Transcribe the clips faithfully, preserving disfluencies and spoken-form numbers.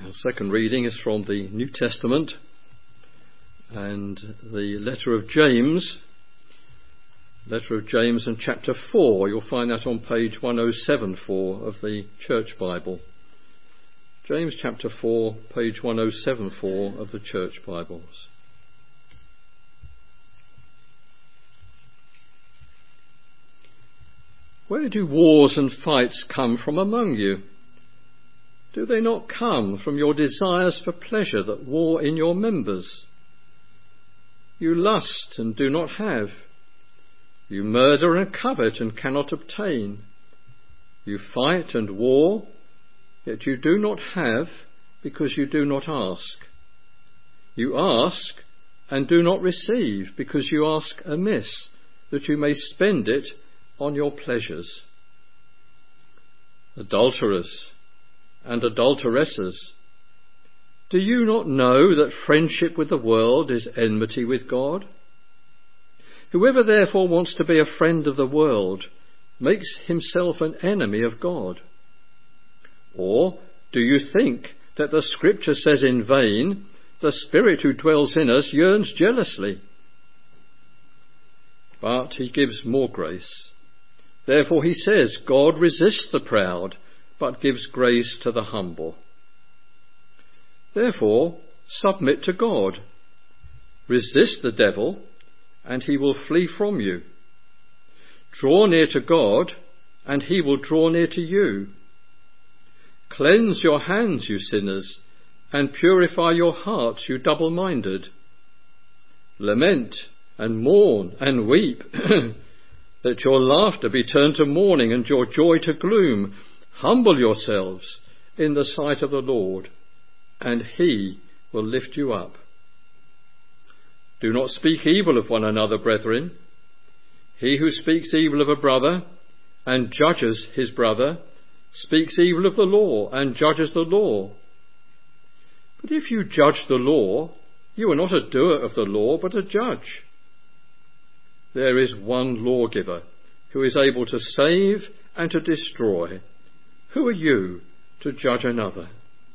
Our second reading is from the New Testament and the letter of James, letter of James and chapter four. You'll find that on page one oh seven four of the Church Bible. James chapter four, page one oh seven four of the Church Bibles. Where do wars and fights come from among you? Do they not come from your desires for pleasure that war in your members? You lust and do not have. You murder and covet and cannot obtain. You fight and war, yet you do not have because you do not ask. You ask and do not receive because you ask amiss, that you may spend it on your pleasures. Adulterers and adulteresses, do you not know that friendship with the world is enmity with God? Whoever therefore wants to be a friend of the world makes himself an enemy of God. Or do you think that the Scripture says in vain, the Spirit who dwells in us yearns jealously? But he gives more grace. Therefore he says, God resists the proud, but gives grace to the humble. Therefore, submit to God. Resist the devil, and he will flee from you. Draw near to God, and he will draw near to you. Cleanse your hands, you sinners, and purify your hearts, you double-minded. Lament and mourn and weep, that your laughter be turned to mourning and your joy to gloom. Humble yourselves in the sight of the Lord, and he will lift you up. Do not speak evil of one another, brethren. He who speaks evil of a brother and judges his brother speaks evil of the law and judges the law. But if you judge the law, you are not a doer of the law, but a judge. There is one lawgiver who is able to save and to destroy. Who are you to judge another?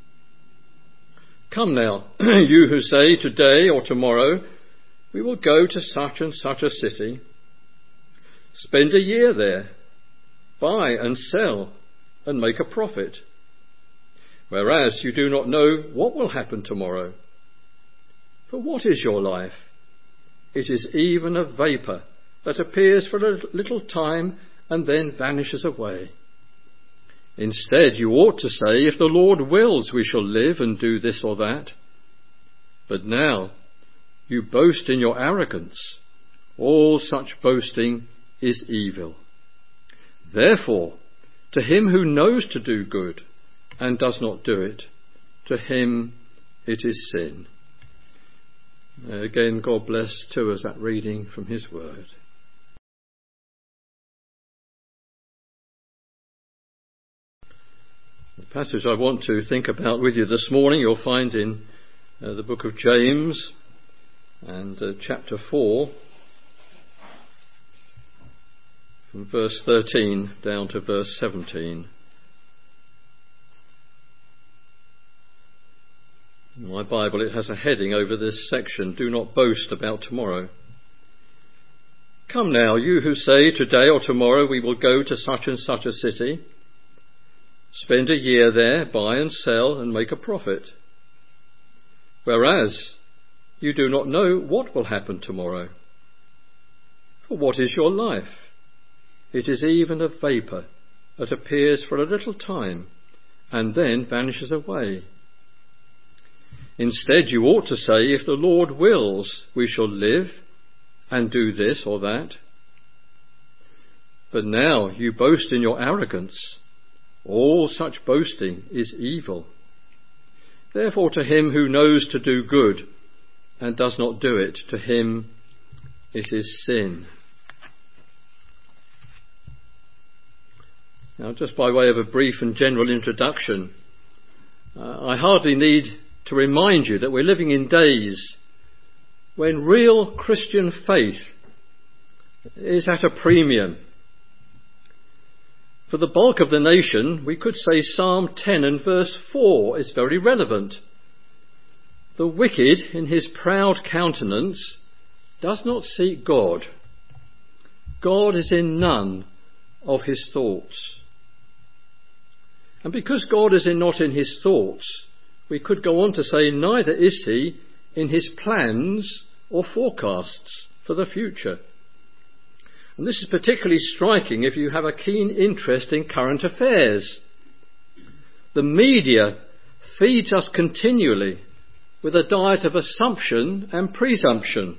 Come now, you who say today or tomorrow, we will go to such and such a city. Spend a year there, buy and sell and make a profit. Whereas you do not know what will happen tomorrow. For what is your life? It is even a vapour that appears for a little time and then vanishes away. Instead, you ought to say, if the Lord wills, we shall live and do this or that. But now you boast in your arrogance. All such boasting is evil. Therefore, to him who knows to do good and does not do it, to him it is sin. Again, God bless to us that reading from his word. The passage I want to think about with you this morning you'll find in uh, the book of James and uh, chapter four, from verse thirteen down to verse seventeen. In my Bible it has a heading over this section, Do Not Boast About Tomorrow. Come now, you who say today or tomorrow we will go to such and such a city. Spend a year there, buy and sell and make a profit. Whereas you do not know what will happen tomorrow. For what is your life? It is even a vapour that appears for a little time and then vanishes away. Instead, you ought to say, if the Lord wills, we shall live and do this or that. But now you boast in your arrogance. All such boasting is evil. Therefore, to him who knows to do good and does not do it, to him it is sin. Now, just by way of a brief and general introduction, uh, I hardly need to remind you that we're living in days when real Christian faith is at a premium. For the bulk of the nation, we could say Psalm ten and verse four is very relevant. The wicked in his proud countenance does not seek God. God is in none of his thoughts. And because God is in not in his thoughts, we could go on to say neither is he in his plans or forecasts for the future. And this is particularly striking if you have a keen interest in current affairs. The media feeds us continually with a diet of assumption and presumption.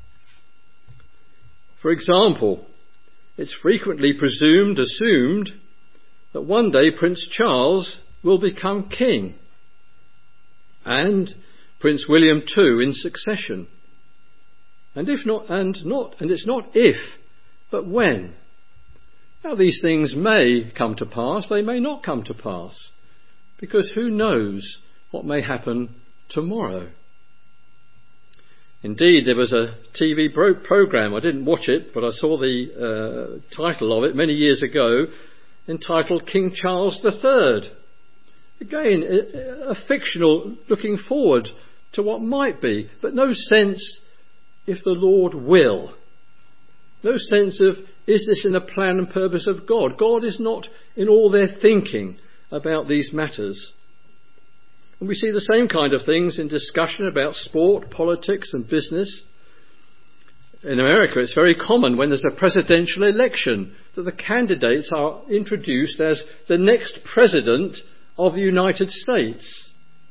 For example, it's frequently presumed, assumed, that one day Prince Charles will become king, and Prince William too in succession. And if not, and not, and it's not if, but when. Now these things may come to pass, they may not come to pass, because who knows what may happen tomorrow. Indeed, there was a T V bro- programme, I didn't watch it, but I saw the uh, title of it many years ago, entitled King Charles the Third. Again, a, a fictional looking forward to what might be, but no sense if the Lord will. No sense of, is this in the plan and purpose of God? God is not in all their thinking about these matters. And we see the same kind of things in discussion about sport, politics and business. In America, it's very common when there's a presidential election that the candidates are introduced as the next president of the United States.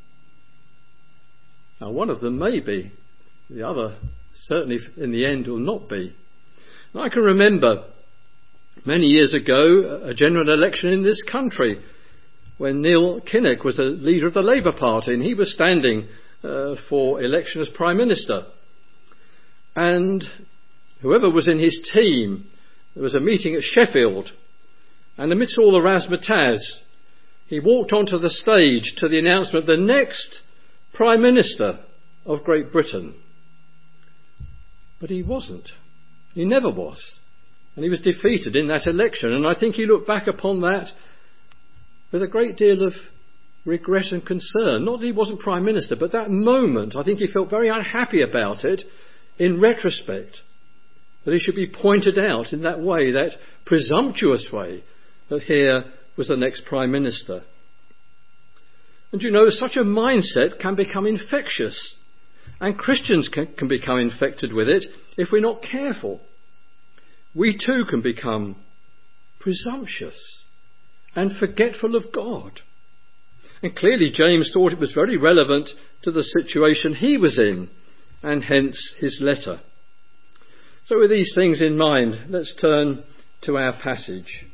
Now, one of them may be. The other, certainly in the end, will not be. And I can remember many years ago a general election in this country when Neil Kinnock was the leader of the Labour Party, and he was standing uh, for election as Prime Minister. And whoever was in his team, there was a meeting at Sheffield, and amidst all the razzmatazz, he walked onto the stage to the announcement of the next Prime Minister of Great Britain. But he wasn't. He never was. And he was defeated in that election. And I think he looked back upon that with a great deal of regret and concern. Not that he wasn't Prime Minister, but that moment, I think he felt very unhappy about it in retrospect. That he should be pointed out in that way, that presumptuous way, that here was the next Prime Minister. And you know, such a mindset can become infectious. And Christians can, can become infected with it if we're not careful. We too can become presumptuous and forgetful of God. And clearly James thought it was very relevant to the situation he was in, and hence his letter. So with these things in mind, let's turn to our passage.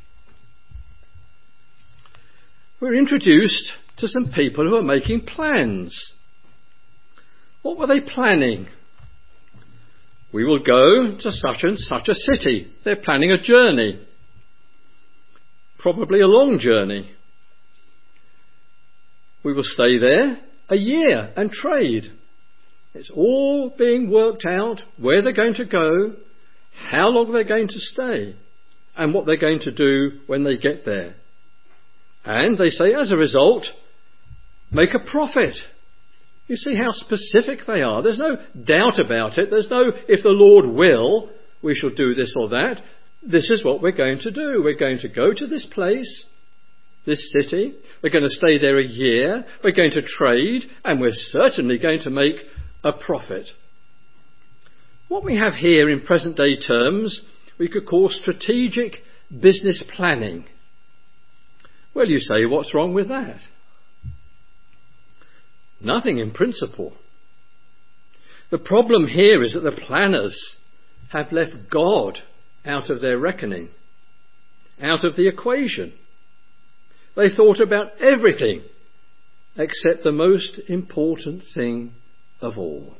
We're introduced to some people who are making plans. What were they planning? We will go to such and such a city. They're planning a journey. Probably a long journey. We will stay there a year and trade. It's all being worked out, where they're going to go, how long they're going to stay, and what they're going to do when they get there. And they say, as a result, make a profit. You see how specific they are. There's no doubt about it. There's no, if the Lord will, we shall do this or that. This is what we're going to do. We're going to go to this place, this city. We're going to stay there a year. We're going to trade, and we're certainly going to make a profit. What we have here in present day terms, we could call strategic business planning. Well, you say, what's wrong with that? Nothing in principle. The problem here is that the planners have left God out of their reckoning, out of the equation. They thought about everything except the most important thing of all.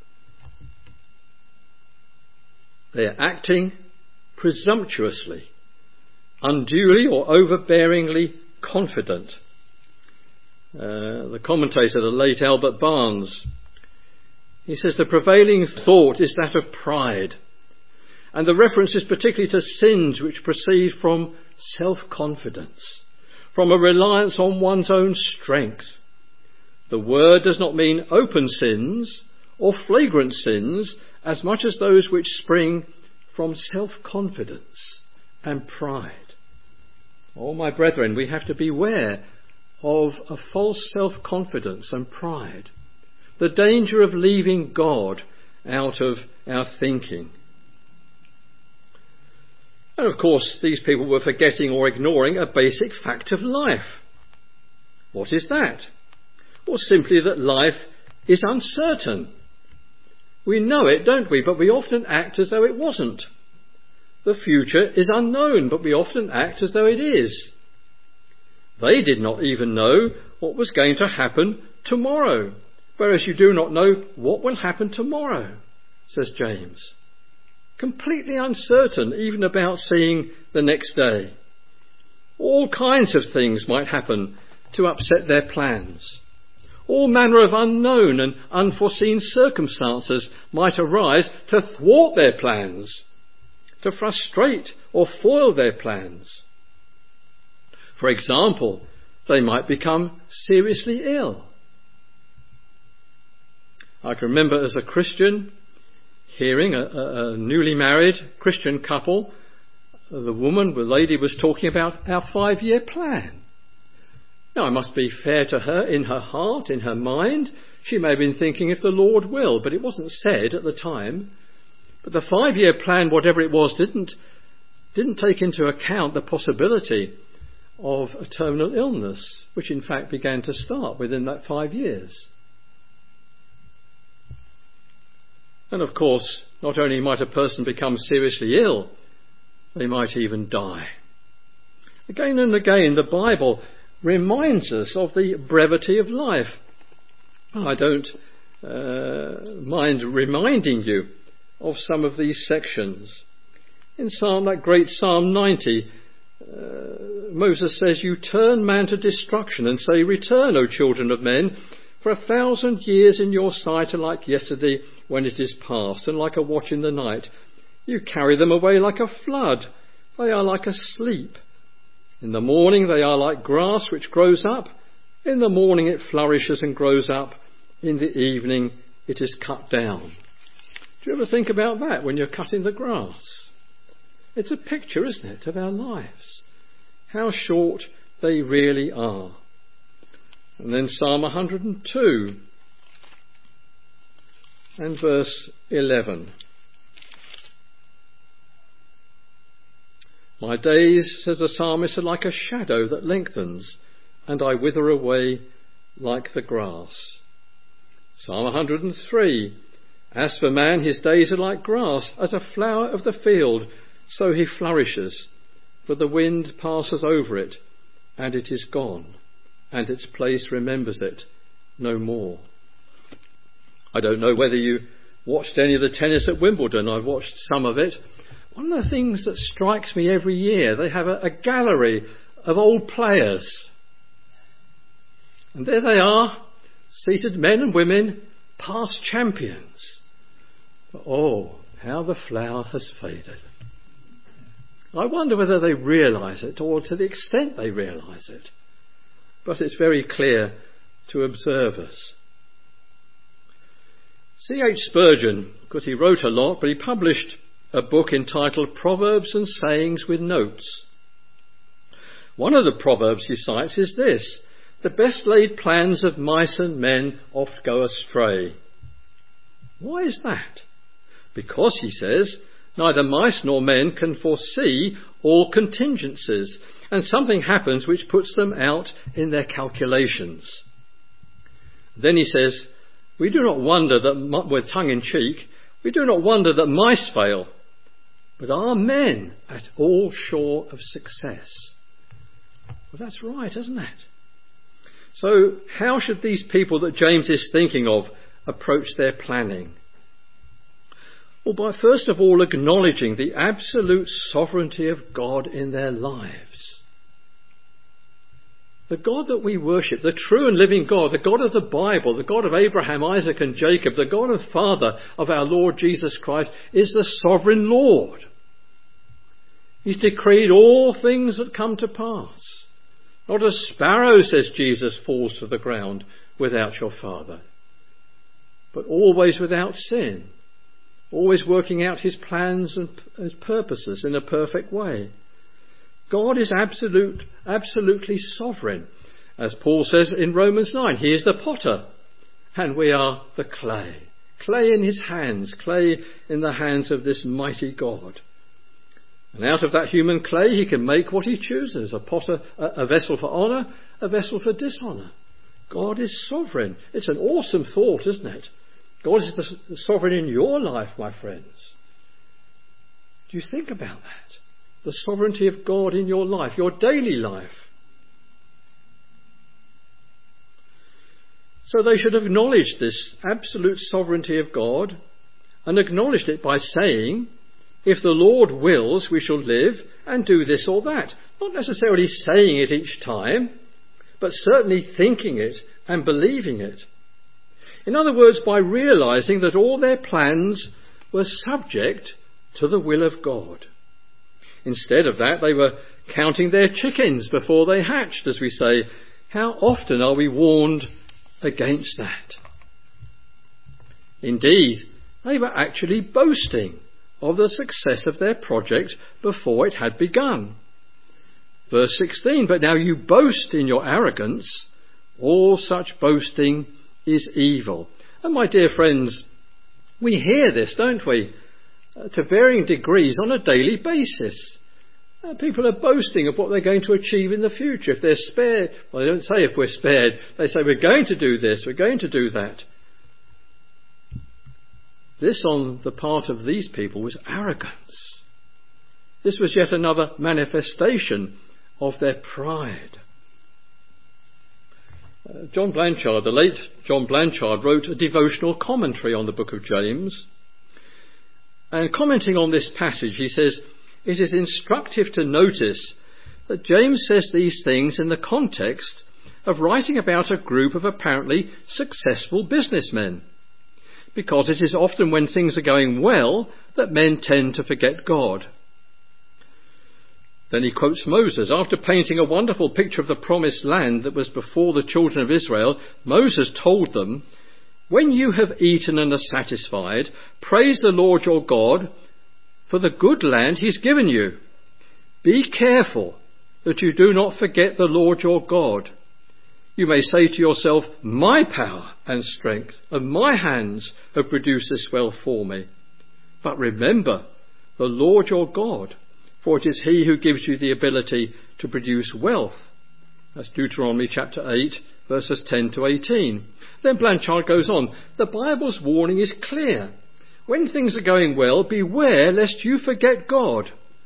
They are acting presumptuously, unduly or overbearingly confident. Uh, the commentator, the late Albert Barnes, he says the prevailing thought is that of pride. And the reference is particularly to sins which proceed from self-confidence, from a reliance on one's own strength. The word does not mean open sins or flagrant sins as much as those which spring from self-confidence and pride. Oh, my brethren, we have to beware of a false self-confidence and pride, the danger of leaving God out of our thinking. And of course, these people were forgetting or ignoring a basic fact of life. What is that? Well, simply that life is uncertain. We know it, don't we? But we often act as though it wasn't. The future is unknown, but we often act as though it is. They did not even know what was going to happen tomorrow, whereas you do not know what will happen tomorrow, says James. Completely uncertain even about seeing the next day. All kinds of things might happen to upset their plans. All manner of unknown and unforeseen circumstances might arise to thwart their plans, to frustrate or foil their plans. For example, they might become seriously ill. I can remember as a Christian hearing a, a, a newly married Christian couple, the woman, the lady was talking about our five-year plan. Now, I must be fair to her in her heart, in her mind. She may have been thinking if the Lord will, but it wasn't said at the time. But the five-year plan, whatever it was, didn't, didn't take into account the possibility of a terminal illness, which in fact began to start within that five years. And of course, not only might a person become seriously ill, they might even die. Again and again, the Bible reminds us of the brevity of life. I don't uh, mind reminding you of some of these sections. In Psalm, that great Psalm ninety, uh, Moses says, "You turn man to destruction and say, 'Return, O children of men, for a thousand years in your sight are like yesterday when it is past, and like a watch in the night. You carry them away like a flood. They are like a sleep. In the morning they are like grass which grows up. In the morning it flourishes and grows up. In the evening it is cut down.'" Do you ever think about that when you're cutting the grass? It's a picture, isn't it, of our lives. How short they really are. And then Psalm one hundred two and verse eleven. "My days," says the psalmist, "are like a shadow that lengthens, and I wither away like the grass." Psalm one hundred three. "As for man, his days are like grass, as a flower of the field, so he flourishes. For the wind passes over it, and it is gone, and its place remembers it no more." I don't know whether you watched any of the tennis at Wimbledon. I've watched some of it. One of the things that strikes me every year, they have a, a gallery of old players. And there they are, seated men and women, past champions. But oh, how the flower has faded. I wonder whether they realise it, or to the extent they realise it. But it's very clear to observers. C H Spurgeon, because he wrote a lot, but he published a book entitled Proverbs and Sayings with Notes. One of the proverbs he cites is this: "The best laid plans of mice and men oft go astray." Why is that? Because, he says, neither mice nor men can foresee all contingencies, and something happens which puts them out in their calculations. Then he says, we do not wonder that, with tongue in cheek, we do not wonder that mice fail, but are men at all sure of success? Well, that's right, isn't it? So how should these people that James is thinking of approach their planning? Well, by first of all acknowledging the absolute sovereignty of God in their lives. The God that we worship, the true and living God, the God of the Bible, the God of Abraham, Isaac and Jacob, the God and Father of our Lord Jesus Christ, is the sovereign Lord. He's decreed all things that come to pass. Not a sparrow, says Jesus, falls to the ground without your Father, but always without sin, always working out his plans and his purposes in a perfect way. God is absolute, absolutely sovereign. As Paul says in Romans nine, he is the potter and we are the clay. Clay in his hands, clay in the hands of this mighty God. And out of that human clay he can make what he chooses, a potter, a, a vessel for honour, a vessel for dishonour. God is sovereign. It's an awesome thought, isn't it? God is the, the sovereign in your life, my friends. Do you think about that? The sovereignty of God in your life, your daily life. So they should acknowledge this absolute sovereignty of God and acknowledged it by saying, if the Lord wills, we shall live and do this or that. Not necessarily saying it each time, but certainly thinking it and believing it. In other words, by realising that all their plans were subject to the will of God. Instead of that, they were counting their chickens before they hatched, as we say. How often are we warned against that? Indeed, they were actually boasting of the success of their project before it had begun. Verse sixteen, but now you boast in your arrogance. All such boasting is evil. And my dear friends, we hear this, don't we? Uh, to varying degrees on a daily basis. Uh, people are boasting of what they're going to achieve in the future. If they're spared, well, they don't say if we're spared. They say we're going to do this, we're going to do that. This on the part of these people was arrogance. This was yet another manifestation of their pride. Uh, John Blanchard, the late John Blanchard, wrote a devotional commentary on the book of James. And commenting on this passage, he says, it is instructive to notice that James says these things in the context of writing about a group of apparently successful businessmen, because it is often when things are going well that men tend to forget God. Then he quotes Moses. After painting a wonderful picture of the promised land that was before the children of Israel, Moses told them, when you have eaten and are satisfied, praise the Lord your God for the good land he's given you. Be careful that you do not forget the Lord your God. You may say to yourself, my power and strength and my hands have produced this wealth for me. But remember the Lord your God, for it is he who gives you the ability to produce wealth. That's Deuteronomy chapter eight, verses ten to eighteen. Then Blanchard goes on, the Bible's warning is clear. When things are going well, beware lest you forget God.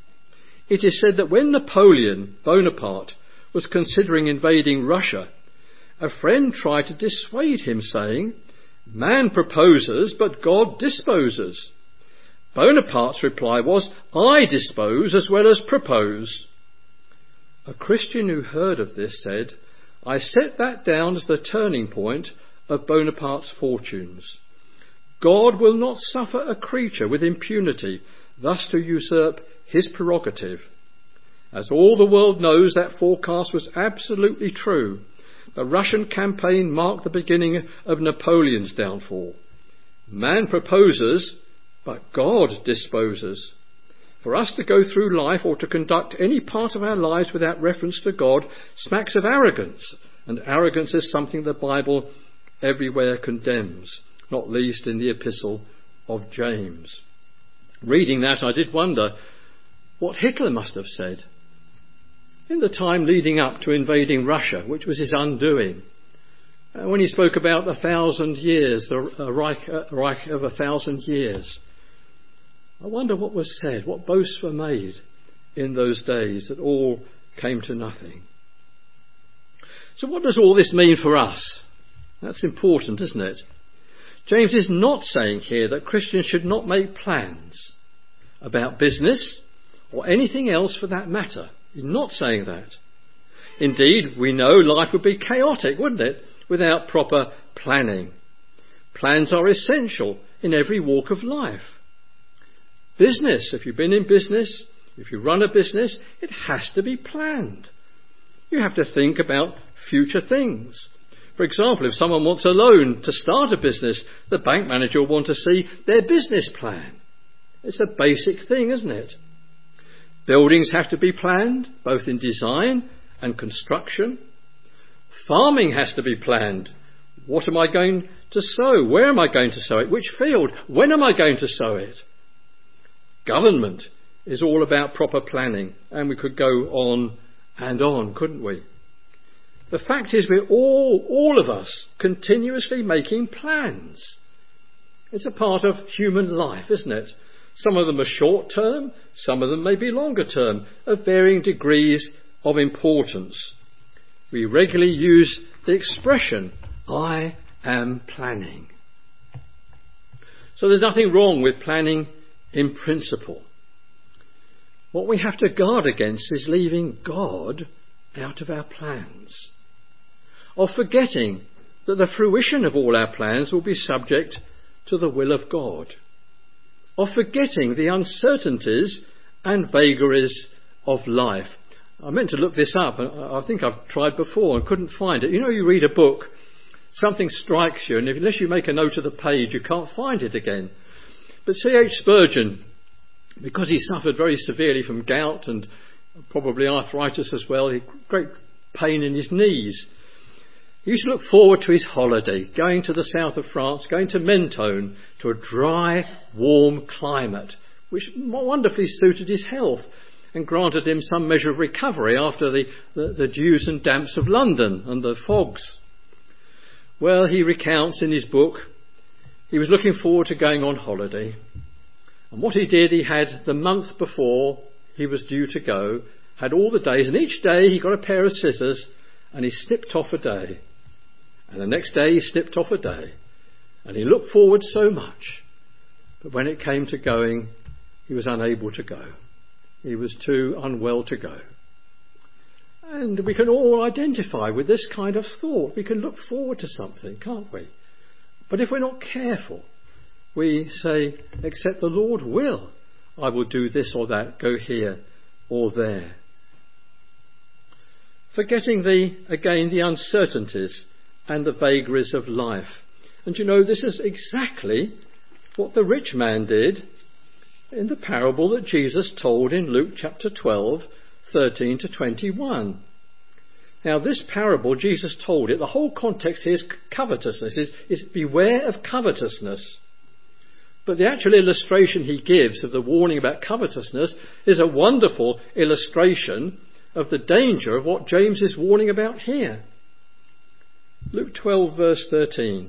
It is said that when Napoleon Bonaparte was considering invading Russia, a friend tried to dissuade him, saying, man proposes, but God disposes. Bonaparte's reply was, I dispose as well as propose. A Christian who heard of this said, I set that down as the turning point of Bonaparte's fortunes. God will not suffer a creature with impunity thus to usurp his prerogative. As all the world knows, that forecast was absolutely true. The Russian campaign marked the beginning of Napoleon's downfall. Man proposes, but God disposes. For us to go through life or to conduct any part of our lives without reference to God smacks of arrogance. And arrogance is something the Bible everywhere condemns, not least in the epistle of James. Reading that, I did wonder what Hitler must have said in the time leading up to invading Russia, which was his undoing. Uh, when he spoke about the thousand years, the uh, Reich, uh, Reich of a thousand years. I wonder what was said, what boasts were made in those days that all came to nothing. So what does all this mean for us? That's important, isn't it? James is not saying here that Christians should not make plans about business or anything else for that matter. He's not saying that. Indeed, we know life would be chaotic, wouldn't it, without proper planning. Plans are essential in every walk of life. Business, if you've been in business, If you run a business, it has to be planned. You have to think about future things. For example, if someone wants a loan to start a business, the bank manager will want to see their business plan. It's a basic thing, isn't it? Buildings have to be planned, both in design and construction. Farming has to be planned. What am I going to sow? Where am I going to sow it? Which field? When am I going to sow it? Government is all about proper planning, and we could go on and on, couldn't we? The fact is, we're all, all of us, continuously making plans. It's a part of human life, isn't it? Some of them are short term, some of them may be longer term, of varying degrees of importance. We regularly use the expression, I am planning. So there's nothing wrong with planning in principle. What we have to guard against is leaving God out of our plans, of forgetting that the fruition of all our plans will be subject to the will of God, of forgetting the uncertainties and vagaries of life. I meant to look this up, and I think I've tried before and couldn't find it. You know, you read a book, something strikes you, and unless you make a note of the page, you can't find it again. But C H Spurgeon, because he suffered very severely from gout and probably arthritis as well, he had great pain in his knees. He used to look forward to his holiday, going to the south of France, going to Mentone, to a dry, warm climate, which wonderfully suited his health and granted him some measure of recovery after the, the, the dews and damps of London and the fogs. Well, he recounts in his book, he was looking forward to going on holiday. And what he did, he had the month before he was due to go, had all the days, and each day he got a pair of scissors and he snipped off a day. And the next day he snipped off a day. And he looked forward so much. But when it came to going, he was unable to go. He was too unwell to go. And we can all identify with this kind of thought. We can look forward to something, can't we? But if we're not careful, we say, except the Lord will, I will do this or that, go here or there. Forgetting the, again, the uncertainties and the vagaries of life. And you know, this is exactly what the rich man did in the parable that Jesus told in Luke chapter twelve, thirteen to twenty-one. Now, this parable, Jesus told it, the whole context here is covetousness, is, is beware of covetousness. But the actual illustration he gives of the warning about covetousness is a wonderful illustration of the danger of what James is warning about here. Luke twelve, verse thirteen.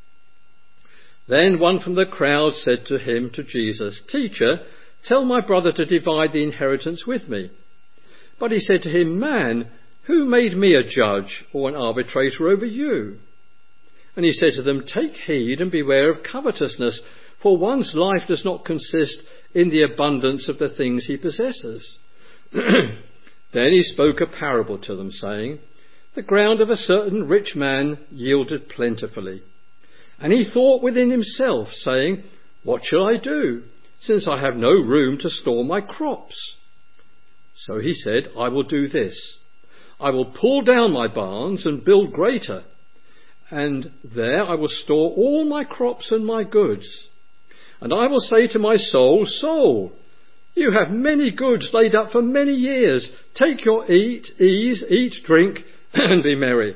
Then one from the crowd said to him, to Jesus, Teacher, tell my brother to divide the inheritance with me. But he said to him, Man, who made me a judge or an arbitrator over you? And he said to them, Take heed and beware of covetousness, for one's life does not consist in the abundance of the things he possesses. Then he spoke a parable to them, saying, The ground of a certain rich man yielded plentifully. And he thought within himself, saying, What shall I do, since I have no room to store my crops? So he said, I will do this. I will pull down my barns and build greater, and there I will store all my crops and my goods. And I will say to my soul, Soul, you have many goods laid up for many years. Take your eat, ease, eat, drink, and be merry.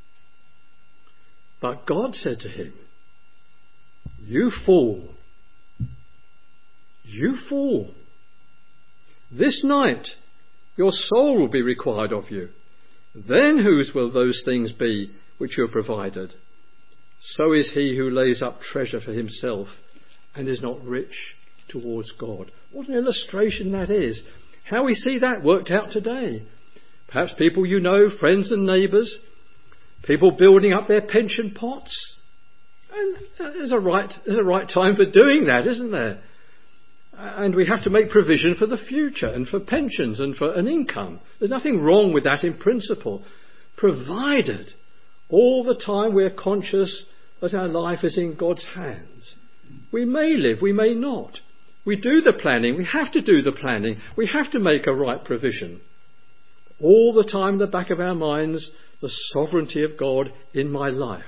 But God said to him, You fool, you fool, this night your soul will be required of you. Then whose will those things be which you have provided? So is he who lays up treasure for himself and is not rich towards God. What an illustration that is. How we see that worked out today. Perhaps people you know, friends and neighbours, people building up their pension pots. And there's a right, there's a right time for doing that, isn't there? And we have to make provision for the future and for pensions and for an income. There's nothing wrong with that in principle, provided all the time we're conscious that our life is in God's hands. We may live, we may not. We do the planning. We have to do the planning. We have to make a right provision. All the time in the back of our minds, the sovereignty of God in my life.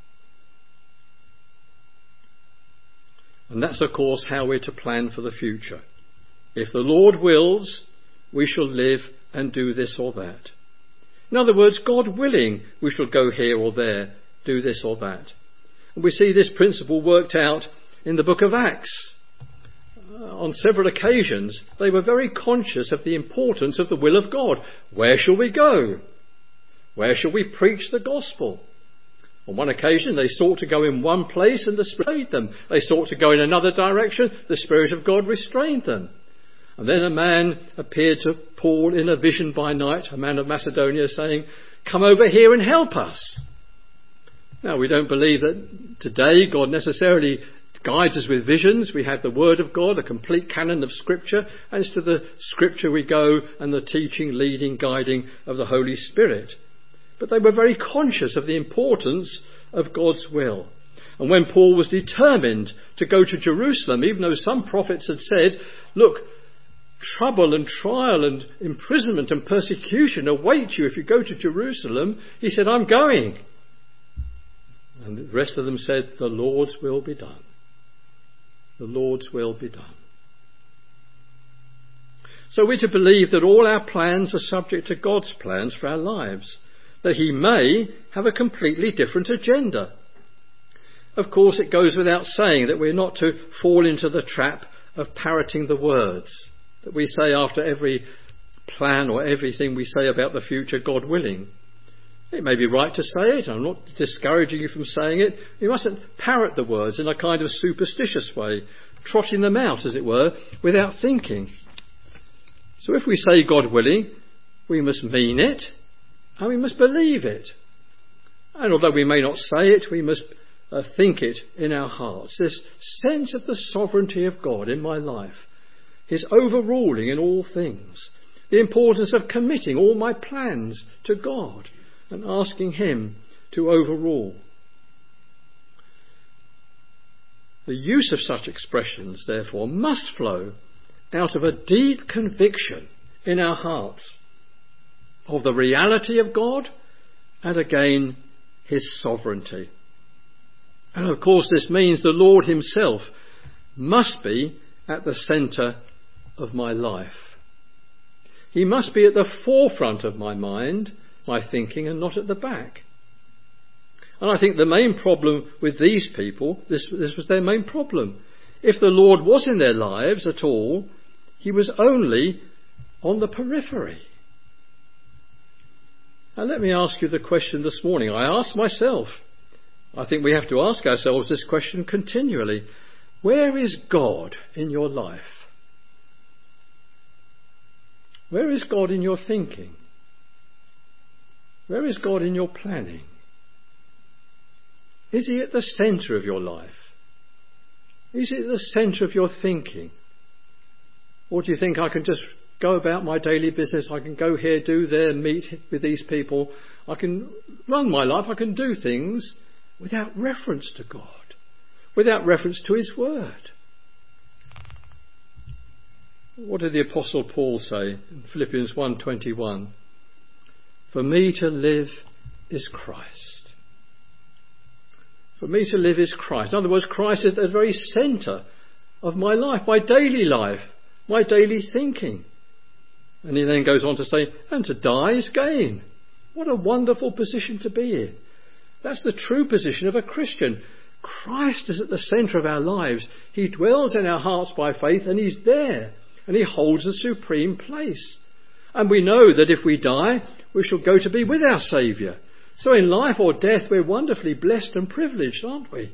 And that's, of course, how we're to plan for the future. If the Lord wills, we shall live and do this or that. In other words, God willing, we shall go here or there, do this or that. And we see this principle worked out in the book of Acts. Uh, on several occasions, they were very conscious of the importance of the will of God. Where shall we go? Where shall we preach the gospel? On one occasion, they sought to go in one place and the Spirit led them. They sought to go in another direction. The Spirit of God restrained them. And then a man appeared to Paul in a vision by night, a man of Macedonia, saying, "Come over here and help us." Now, we don't believe that today God necessarily guides us with visions. We have the Word of God, a complete canon of Scripture. As to the Scripture we go, and the teaching, leading, guiding of the Holy Spirit. But they were very conscious of the importance of God's will. And when Paul was determined to go to Jerusalem, even though some prophets had said, look, trouble and trial and imprisonment and persecution await you if you go to Jerusalem, he said, I'm going. And the rest of them said, the Lord's will be done. The Lord's will be done. So we're to believe that all our plans are subject to God's plans for our lives, that he may have a completely different agenda. Of course, it goes without saying that we're not to fall into the trap of parroting the words that we say after every plan or everything we say about the future, God willing. It may be right to say it. I'm not discouraging you from saying it. You mustn't parrot the words in a kind of superstitious way, trotting them out, as it were, without thinking. So if we say God willing, we must mean it and we must believe it. And although we may not say it, we must uh, think it in our hearts. This sense of the sovereignty of God in my life, his overruling in all things, the importance of committing all my plans to God and asking him to overrule. The use of such expressions, therefore, must flow out of a deep conviction in our hearts of the reality of God and, again, his sovereignty. And, of course, this means the Lord himself must be at the centre of my life. He must be at the forefront of my mind, my thinking, and not at the back. And I think the main problem with these people, this, this was their main problem. If the Lord was in their lives at all, he was only on the periphery. Now let me ask you the question this morning. I asked myself. I think we have to ask ourselves this question continually. Where is God in your life? Where is God in your thinking? Where is God in your planning? Is he at the centre of your life? Is he at the centre of your thinking? Or do you think I can just go about my daily business, I can go here, do there, meet with these people, I can run my life, I can do things without reference to God, without reference to his word? What did the Apostle Paul say in Philippians one twenty-one? For me to live is Christ. For me to live is Christ. In other words, Christ is at the very centre of my life, my daily life, my daily thinking. And he then goes on to say, and to die is gain. What a wonderful position to be in. That's the true position of a Christian. Christ is at the centre of our lives. He dwells in our hearts by faith, and he's there. And he holds a supreme place. And we know that if we die, we shall go to be with our Saviour. So in life or death, we're wonderfully blessed and privileged, aren't we?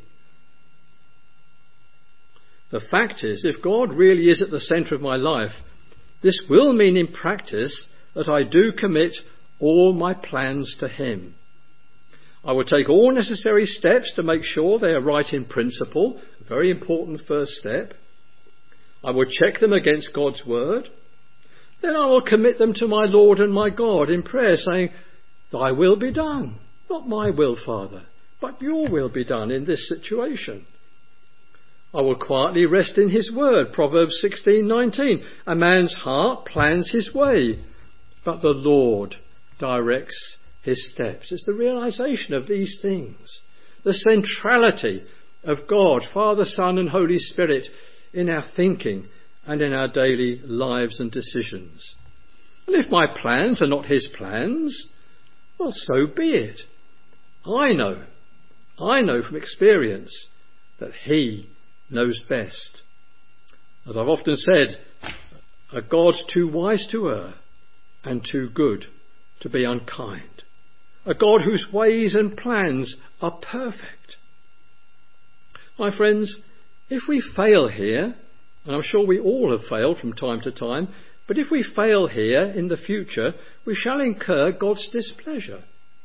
The fact is, if God really is at the centre of my life, this will mean in practice that I do commit all my plans to him. I will take all necessary steps to make sure they are right in principle, a very important first step. I will check them against God's word. Then I will commit them to my Lord and my God in prayer, saying, thy will be done. Not my will, Father, but your will be done in this situation. I will quietly rest in his word. Proverbs sixteen nineteen. A man's heart plans his way, but the Lord directs his steps. It's the realization of these things. The centrality of God, Father, Son and Holy Spirit in our thinking and in our daily lives and decisions. And if my plans are not his plans, well, so be it. I know, I know from experience that he knows best. As I've often said, a God too wise to err and too good to be unkind. A God whose ways and plans are perfect. My friends, if we fail here, and I'm sure we all have failed from time to time, but if we fail here in the future, we shall incur God's displeasure.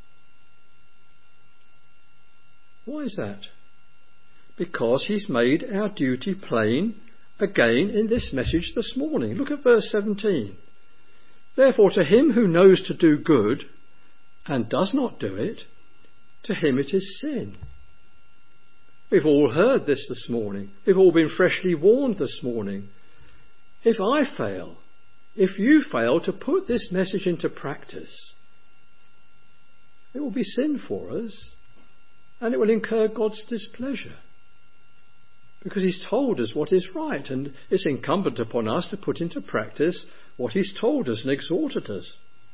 Why is that? Because he's made our duty plain again in this message this morning. Look at verse seventeen. Therefore, to him who knows to do good and does not do it, to him it is sin. We've all heard this this morning. We've all been freshly warned this morning. If I fail, if you fail to put this message into practice, it will be sin for us and it will incur God's displeasure. Because he's told us what is right, and it's incumbent upon us to put into practice what he's told us and exhorted us.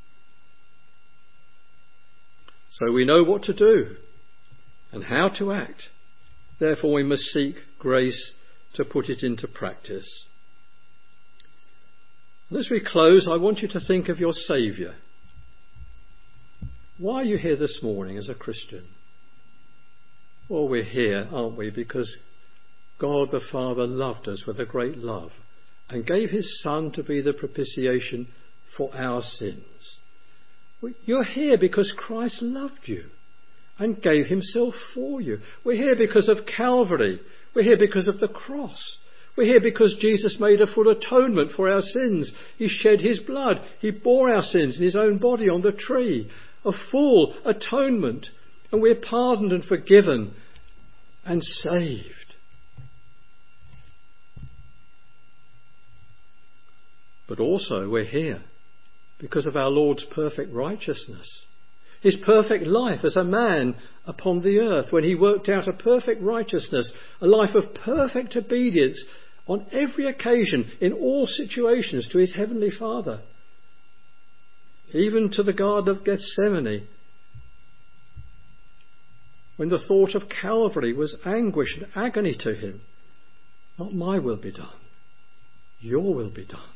So we know what to do and how to act. Therefore we must seek grace to put it into practice. And as we close, I want you to think of your Saviour. Why are you here this morning as a Christian? Well, we're here, aren't we, because God the Father loved us with a great love and gave his Son to be the propitiation for our sins. You're here because Christ loved you and gave himself for you. We're here because of Calvary. We're here because of the cross. We're here because Jesus made a full atonement for our sins. He shed his blood. He bore our sins in his own body on the tree. A full atonement. And we're pardoned and forgiven and saved. But also we're here because of our Lord's perfect righteousness. His perfect life as a man upon the earth, when he worked out a perfect righteousness, a life of perfect obedience on every occasion, in all situations, to his heavenly Father. Even to the Garden of Gethsemane, when the thought of Calvary was anguish and agony to him. Not my will be done, your will be done.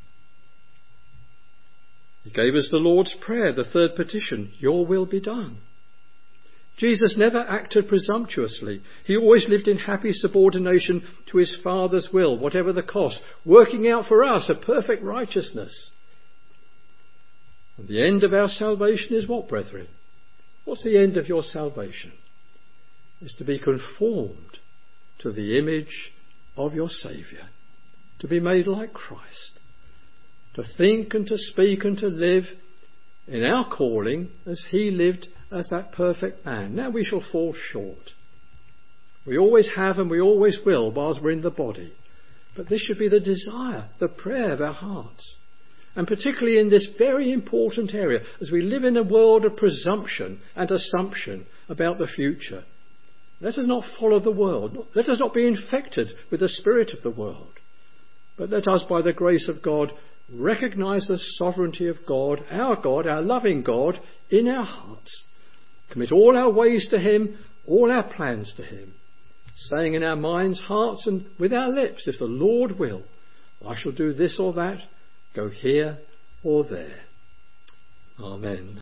He gave us the Lord's Prayer, the third petition, your will be done. Jesus never acted presumptuously. He always lived in happy subordination to his Father's will, whatever the cost, working out for us a perfect righteousness. And the end of our salvation is what, brethren? What's the end of your salvation? It's to be conformed to the image of your Saviour, to be made like Christ, to think and to speak and to live in our calling as he lived as that perfect man. Now we shall fall short. We always have and we always will whilst we're in the body. But this should be the desire, the prayer of our hearts. And particularly in this very important area, as we live in a world of presumption and assumption about the future. Let us not follow the world. Let us not be infected with the spirit of the world. But let us, by the grace of God, recognise the sovereignty of God, our God, our loving God, in our hearts. Commit all our ways to him, all our plans to him, saying in our minds, hearts and with our lips, if the Lord will, I shall do this or that, go here or there. Amen.